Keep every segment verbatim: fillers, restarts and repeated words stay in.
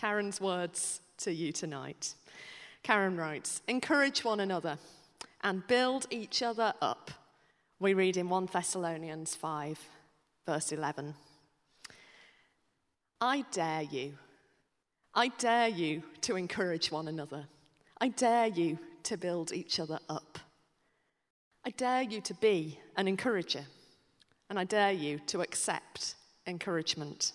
Karen's words to you tonight. Karen writes, "Encourage one another and build each other up." We read in First Thessalonians five, verse eleven. I dare you. I dare you to encourage one another. I dare you to build each other up. I dare you to be an encourager, and I dare you to accept encouragement.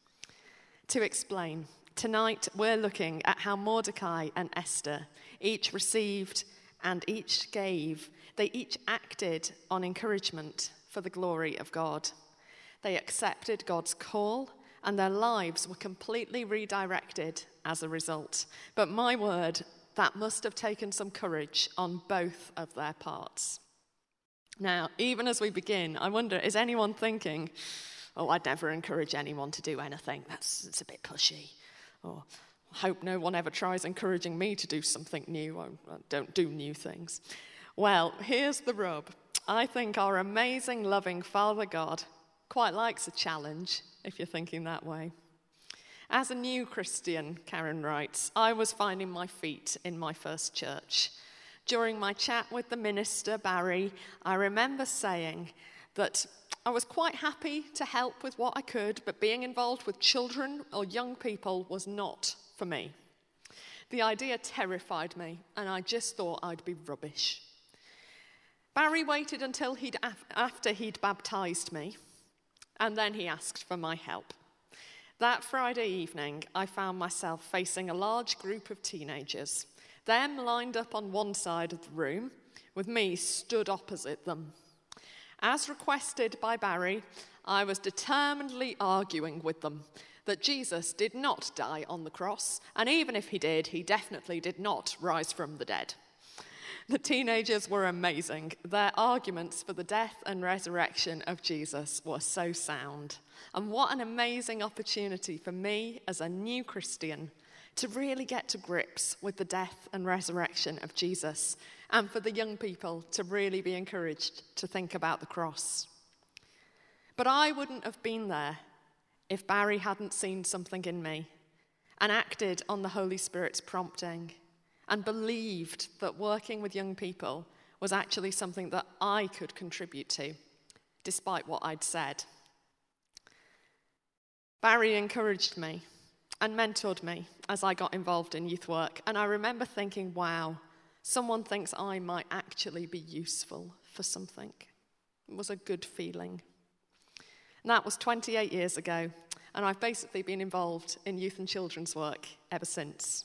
To explain, tonight we're looking at how Mordecai and Esther each received and each gave. They each acted on encouragement for the glory of God. They accepted God's call, and their lives were completely redirected as a result. But my word, that must have taken some courage on both of their parts. Now, even as we begin, I wonder, is anyone thinking, oh, I'd never encourage anyone to do anything. That's it's a bit pushy. Or I hope no one ever tries encouraging me to do something new. I, I don't do new things. Well, here's the rub. I think our amazing, loving Father God quite likes a challenge, if you're thinking that way. As a new Christian, Karen writes, I was finding my feet in my first church. During my chat with the minister, Barry, I remember saying that I was quite happy to help with what I could, but being involved with children or young people was not for me. The idea terrified me, and I just thought I'd be rubbish. Barry waited until he'd after he'd baptised me, and then he asked for my help. That Friday evening, I found myself facing a large group of teenagers, them lined up on one side of the room, with me stood opposite them. As requested by Barry, I was determinedly arguing with them that Jesus did not die on the cross, and even if he did, he definitely did not rise from the dead. The teenagers were amazing. Their arguments for the death and resurrection of Jesus were so sound. And what an amazing opportunity for me as a new Christian to really get to grips with the death and resurrection of Jesus, and for the young people to really be encouraged to think about the cross. But I wouldn't have been there if Barry hadn't seen something in me and acted on the Holy Spirit's prompting and believed that working with young people was actually something that I could contribute to, despite what I'd said. Barry encouraged me and mentored me as I got involved in youth work, and I remember thinking, wow, someone thinks I might actually be useful for something. It was a good feeling. And that was twenty-eight years ago, and I've basically been involved in youth and children's work ever since.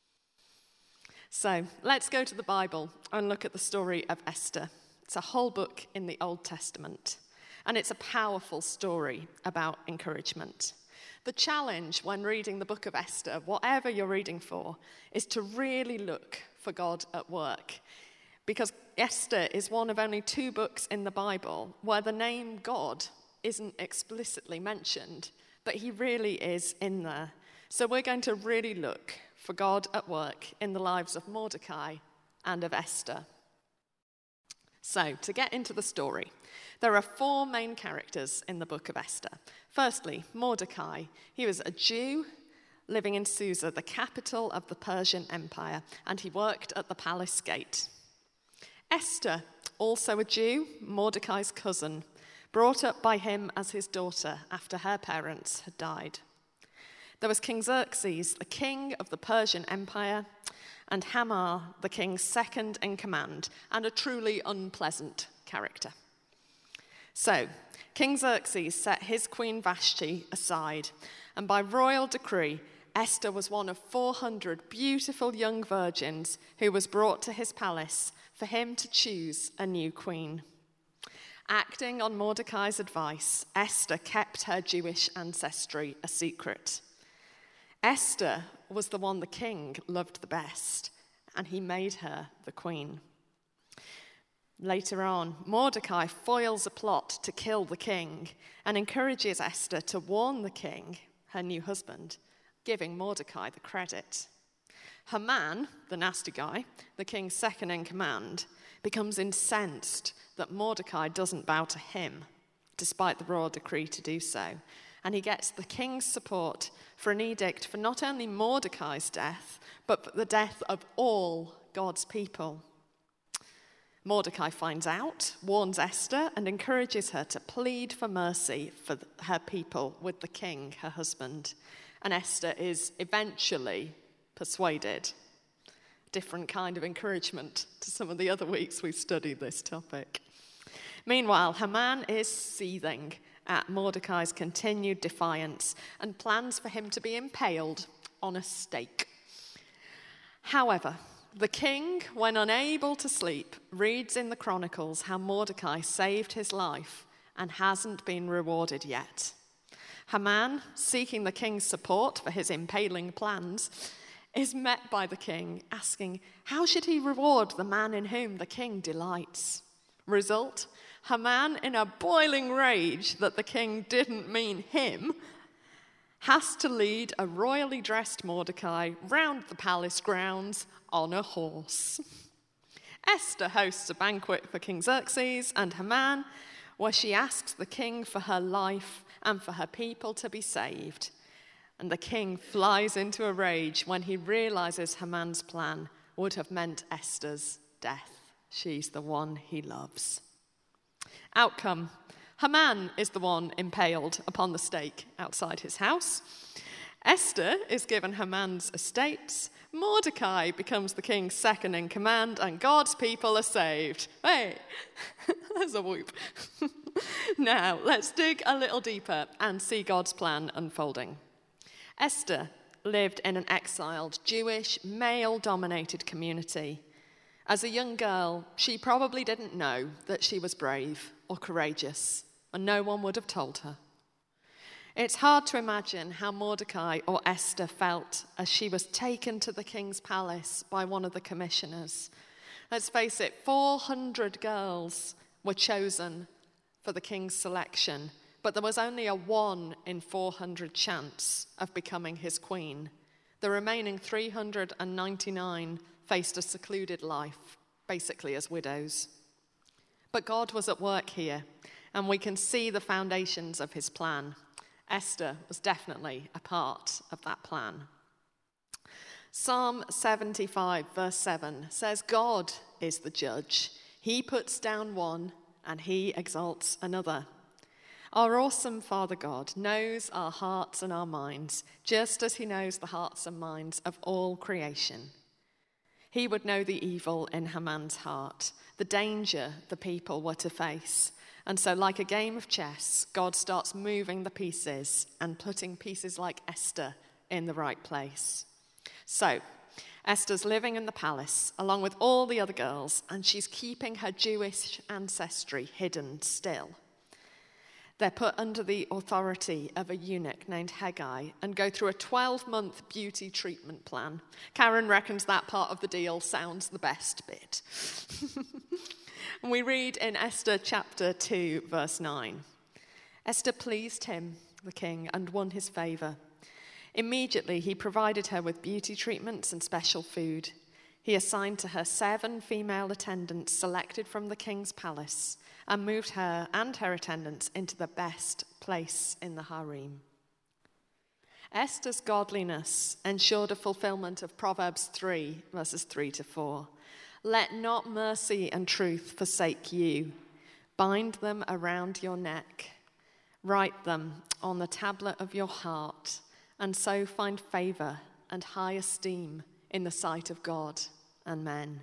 So let's go to the Bible and look at the story of Esther. It's a whole book in the Old Testament, and it's a powerful story about encouragement. The challenge when reading the book of Esther, whatever you're reading for, is to really look for God at work. Because Esther is one of only two books in the Bible where the name God isn't explicitly mentioned, but he really is in there. So we're going to really look for God at work in the lives of Mordecai and of Esther. So, to get into the story, there are four main characters in the book of Esther. Firstly, Mordecai. He was a Jew living in Susa, the capital of the Persian Empire, and he worked at the palace gate. Esther, also a Jew, Mordecai's cousin, brought up by him as his daughter after her parents had died. There was King Xerxes, the king of the Persian Empire, and Hamar, the king's second in command, and a truly unpleasant character. So, King Xerxes set his queen Vashti aside, and by royal decree, Esther was one of four hundred beautiful young virgins who was brought to his palace for him to choose a new queen. Acting on Mordecai's advice, Esther kept her Jewish ancestry a secret. Esther was the one the king loved the best, and he made her the queen. Later on, Mordecai foils a plot to kill the king and encourages Esther to warn the king, her new husband, giving Mordecai the credit. Haman, the nasty guy, the king's second in command, becomes incensed that Mordecai doesn't bow to him, despite the royal decree to do so. and he gets the king's support for an edict for not only Mordecai's death, but for the death of all God's people. Mordecai finds out, warns Esther, and encourages her to plead for mercy for her people with the king, her husband. And Esther is eventually persuaded. Different kind of encouragement to some of the other weeks we've studied this topic. Meanwhile, Haman is seething at Mordecai's continued defiance and plans for him to be impaled on a stake. However, the king, when unable to sleep, reads in the Chronicles how Mordecai saved his life and hasn't been rewarded yet. Haman, seeking the king's support for his impaling plans, is met by the king asking, how should he reward the man in whom the king delights? Result, Haman, in a boiling rage that the king didn't mean him, has to lead a royally dressed Mordecai round the palace grounds on a horse. Esther hosts a banquet for King Xerxes and Haman, where she asks the king for her life and for her people to be saved. And the king flies into a rage when he realizes Haman's plan would have meant Esther's death. She's the one he loves. Outcome: Haman is the one impaled upon the stake outside his house. Esther is given Haman's estates. Mordecai becomes the king's second in command, and God's people are saved. Hey, there's a whoop. Now, let's dig a little deeper and see God's plan unfolding. Esther lived in an exiled, Jewish, male-dominated community. As a young girl, she probably didn't know that she was brave or courageous, and no one would have told her. It's hard to imagine how Mordecai or Esther felt as she was taken to the king's palace by one of the commissioners. Let's face it, four hundred girls were chosen for the king's selection, but there was only a one in four hundred chance of becoming his queen. The remaining three hundred ninety-nine faced a secluded life, basically as widows. But God was at work here, and we can see the foundations of his plan. Esther was definitely a part of that plan. Psalm seventy-five, verse seven says, God is the judge. He puts down one and he exalts another. Our awesome Father God knows our hearts and our minds, just as he knows the hearts and minds of all creation. He would know the evil in Haman's heart, the danger the people were to face. And so, like a game of chess, God starts moving the pieces and putting pieces like Esther in the right place. So, Esther's living in the palace along with all the other girls, and she's keeping her Jewish ancestry hidden still. They're put under the authority of a eunuch named Hegai and go through a twelve-month beauty treatment plan. Karen reckons that part of the deal sounds the best bit. And we read in Esther chapter two, verse nine. Esther pleased him, the king, and won his favor. Immediately he provided her with beauty treatments and special food. He assigned to her seven female attendants selected from the king's palace and moved her and her attendants into the best place in the harem. Esther's godliness ensured a fulfillment of Proverbs three, verses three to four. Let not mercy and truth forsake you. Bind them around your neck. Write them on the tablet of your heart, and so find favor and high esteem in the sight of God and men.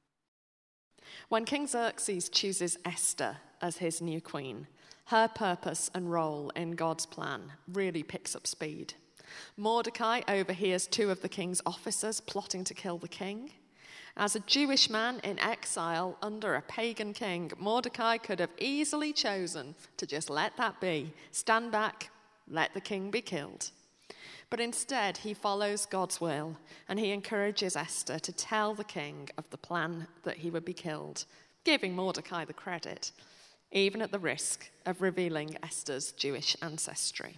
When King Xerxes chooses Esther as his new queen, her purpose and role in God's plan really picks up speed. Mordecai overhears two of the king's officers plotting to kill the king. As a Jewish man in exile under a pagan king, Mordecai could have easily chosen to just let that be, stand back, let the king be killed. But instead, he follows God's will, and he encourages Esther to tell the king of the plan that he would be killed, giving Mordecai the credit, even at the risk of revealing Esther's Jewish ancestry.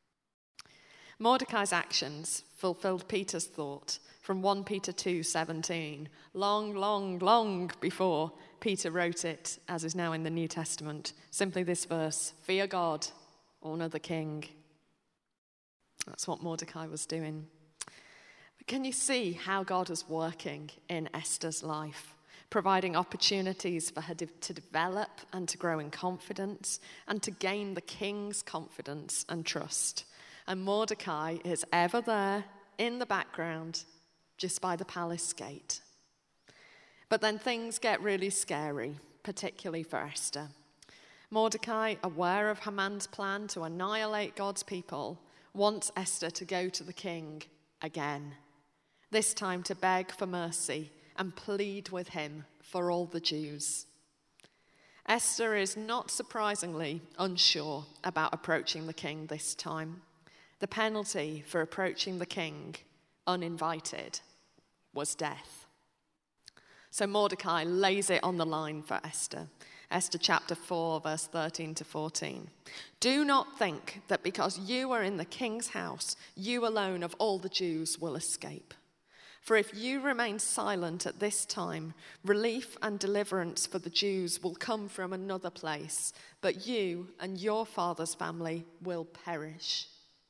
Mordecai's actions fulfilled Peter's thought from First Peter two seventeen, long, long, long before Peter wrote it, as is now in the New Testament. Simply this verse: fear God, honor the king. That's what Mordecai was doing. But can you see how God is working in Esther's life, providing opportunities for her to develop and to grow in confidence and to gain the king's confidence and trust? And Mordecai is ever there in the background, just by the palace gate. But then things get really scary, particularly for Esther. Mordecai, aware of Haman's plan to annihilate God's people, wants Esther to go to the king again, this time to beg for mercy and plead with him for all the Jews. Esther is not surprisingly unsure about approaching the king this time. The penalty for approaching the king uninvited was death. So Mordecai lays it on the line for Esther. Esther chapter four, verse thirteen to fourteen. Do not think that because you are in the king's house, you alone of all the Jews will escape. For if you remain silent at this time, relief and deliverance for the Jews will come from another place, but you and your father's family will perish.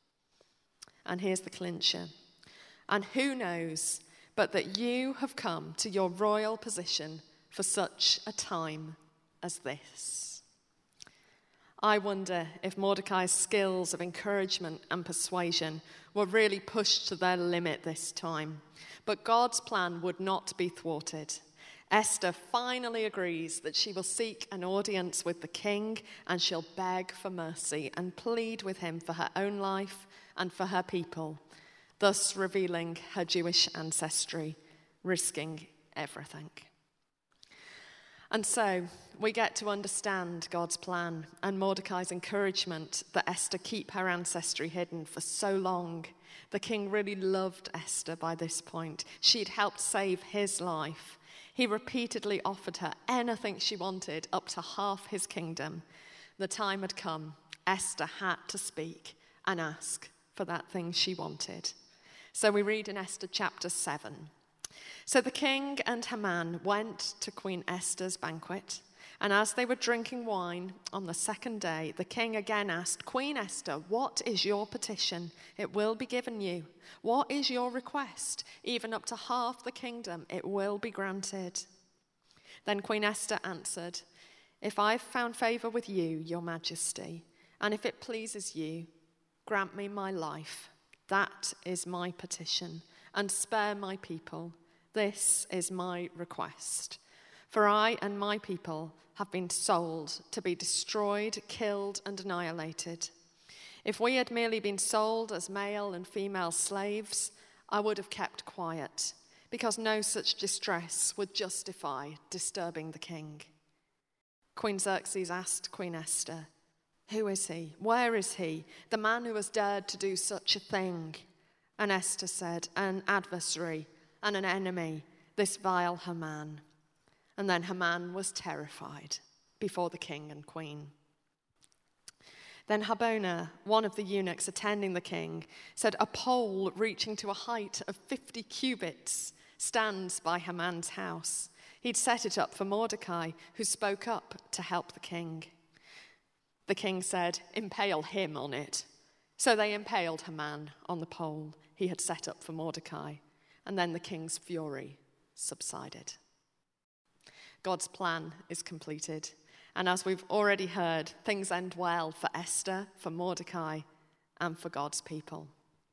And here's the clincher. And who knows but that you have come to your royal position for such a time as this. I wonder if Mordecai's skills of encouragement and persuasion were really pushed to their limit this time. But God's plan would not be thwarted. Esther finally agrees that she will seek an audience with the king and she'll beg for mercy and plead with him for her own life and for her people, thus revealing her Jewish ancestry, risking everything. And so we get to understand God's plan and Mordecai's encouragement that Esther keep her ancestry hidden for so long. The king really loved Esther by this point. She'd helped save his life. He repeatedly offered her anything she wanted, up to half his kingdom. The time had come. Esther had to speak and ask for that thing she wanted. So we read in Esther chapter seven. So the king and Haman went to Queen Esther's banquet, and as they were drinking wine on the second day, the king again asked, Queen Esther, what is your petition? It will be given you. What is your request? Even up to half the kingdom, it will be granted. Then Queen Esther answered, If I've found favor with you, your majesty, and if it pleases you, grant me my life. That is my petition, and spare my people. This is my request. For I and my people have been sold to be destroyed, killed, and annihilated. If we had merely been sold as male and female slaves, I would have kept quiet, because no such distress would justify disturbing the king. Queen Xerxes asked Queen Esther, Who is he? Where is he? The man who has dared to do such a thing. And Esther said, An adversary and an enemy, this vile Haman. And then Haman was terrified before the king and queen. Then Harbona, one of the eunuchs attending the king, said, A pole reaching to a height of fifty cubits stands by Haman's house. He'd set it up for Mordecai, who spoke up to help the king. The king said, Impale him on it. So they impaled Haman on the pole he had set up for Mordecai, and then the king's fury subsided. God's plan is completed, and as we've already heard, things end well for Esther, for Mordecai, and for God's people.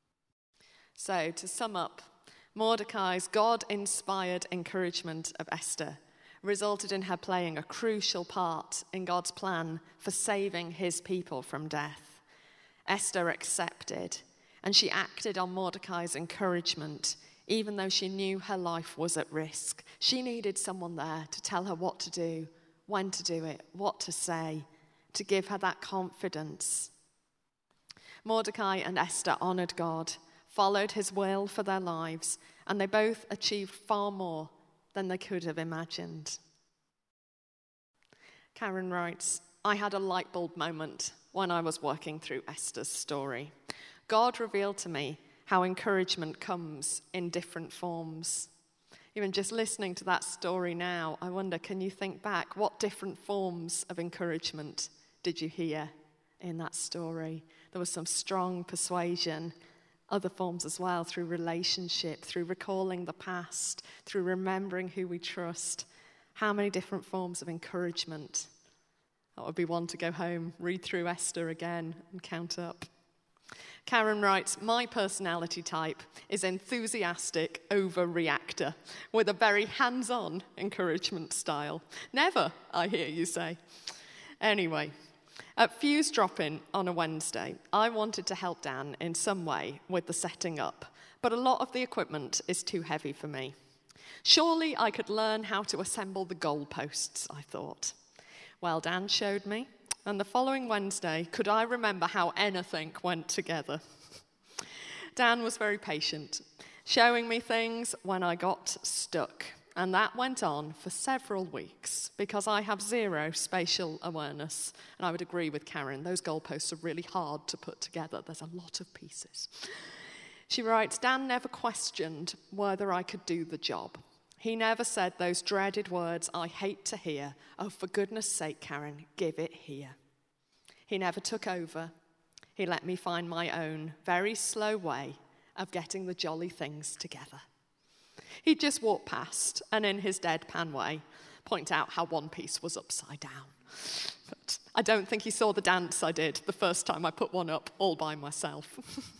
So, to sum up, Mordecai's God-inspired encouragement of Esther resulted in her playing a crucial part in God's plan for saving his people from death. Esther accepted, and she acted on Mordecai's encouragement, even though she knew her life was at risk. She needed someone there to tell her what to do, when to do it, what to say, to give her that confidence. Mordecai and Esther honored God, followed his will for their lives, and they both achieved far more than they could have imagined. Karen writes, I had a light bulb moment when I was working through Esther's story. God revealed to me how encouragement comes in different forms. Even just listening to that story now, I wonder, can you think back? What different forms of encouragement did you hear in that story? There was some strong persuasion, other forms as well, through relationship, through recalling the past, through remembering who we trust. How many different forms of encouragement. That would be one to go home, read through Esther again and count up. Karen writes, my personality type is enthusiastic overreactor with a very hands-on encouragement style. Never, I hear you say. Anyway, at Fuse drop-in on a Wednesday, I wanted to help Dan in some way with the setting up, but a lot of the equipment is too heavy for me. Surely I could learn how to assemble the goalposts, I thought. Well, Dan showed me, and the following Wednesday, could I remember how anything went together? Dan was very patient, showing me things when I got stuck, and that went on for several weeks because I have zero spatial awareness, and I would agree with Karen, those goalposts are really hard to put together. There's a lot of pieces. She writes, Dan never questioned whether I could do the job. He never said those dreaded words I hate to hear, oh, for goodness sake, Karen, give it here. He never took over. He let me find my own very slow way of getting the jolly things together. He'd just walk past and in his deadpan way point out how one piece was upside down. But I don't think he saw the dance I did the first time I put one up all by myself.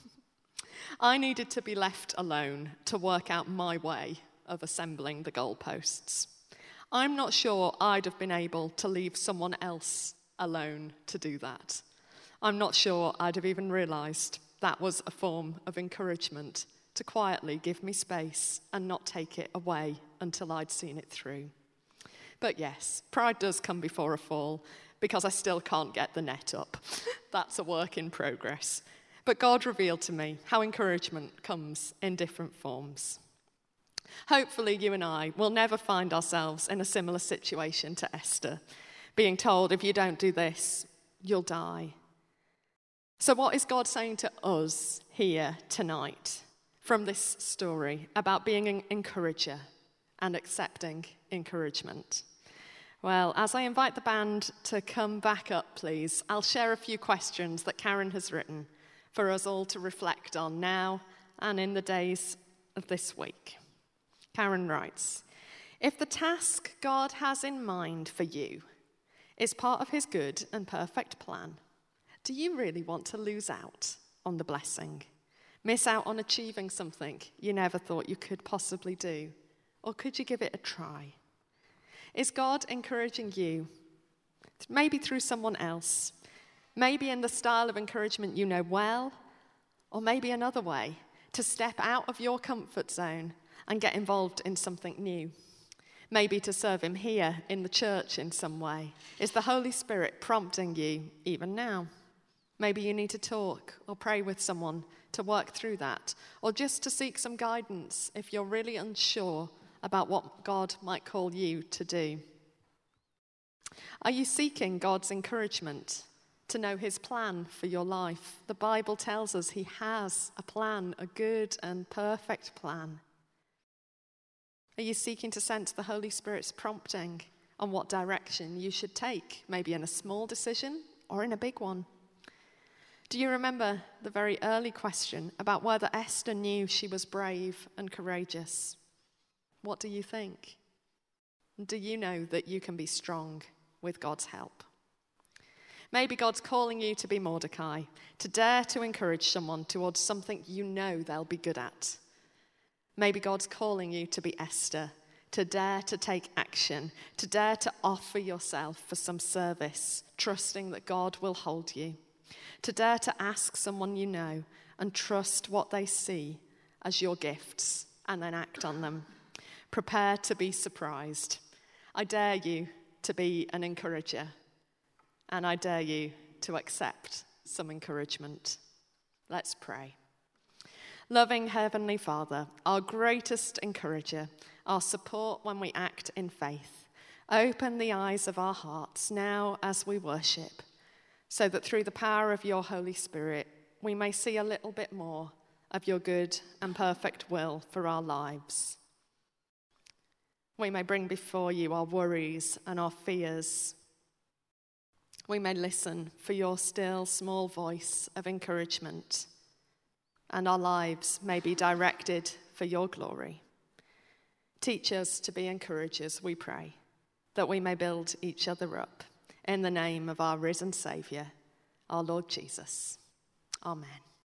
I needed to be left alone to work out my way of assembling the goalposts. I'm not sure I'd have been able to leave someone else alone to do that. I'm not sure I'd have even realised that was a form of encouragement to quietly give me space and not take it away until I'd seen it through. But yes, pride does come before a fall because I still can't get the net up. That's a work in progress. But God revealed to me how encouragement comes in different forms. Hopefully you and I will never find ourselves in a similar situation to Esther, being told if you don't do this, you'll die. So what is God saying to us here tonight from this story about being an encourager and accepting encouragement? Well, as I invite the band to come back up, please, I'll share a few questions that Karen has written for us all to reflect on now and in the days of this week. Karen writes, if the task God has in mind for you is part of his good and perfect plan, do you really want to lose out on the blessing? Miss out on achieving something you never thought you could possibly do? Or could you give it a try? Is God encouraging you, maybe through someone else, maybe in the style of encouragement you know well, or maybe another way, to step out of your comfort zone and get involved in something new? Maybe to serve him here in the church in some way. Is the Holy Spirit prompting you even now? Maybe you need to talk or pray with someone to work through that, or just to seek some guidance if you're really unsure about what God might call you to do. Are you seeking God's encouragement to know his plan for your life? The Bible tells us he has a plan, a good and perfect plan. Are you seeking to sense the Holy Spirit's prompting on what direction you should take, maybe in a small decision or in a big one? Do you remember the very early question about whether Esther knew she was brave and courageous? What do you think? Do you know that you can be strong with God's help? Maybe God's calling you to be Mordecai, to dare to encourage someone towards something you know they'll be good at. Maybe God's calling you to be Esther, to dare to take action, to dare to offer yourself for some service, trusting that God will hold you. To dare to ask someone you know and trust what they see as your gifts and then act on them. Prepare to be surprised. I dare you to be an encourager, and I dare you to accept some encouragement. Let's pray. Loving Heavenly Father, our greatest encourager, our support when we act in faith, open the eyes of our hearts now as we worship, so that through the power of your Holy Spirit, we may see a little bit more of your good and perfect will for our lives. We may bring before you our worries and our fears. We may listen for your still small voice of encouragement. and our lives may be directed for your glory. Teach us to be encouragers, we pray, that we may build each other up in the name of our risen Saviour, our Lord Jesus. Amen.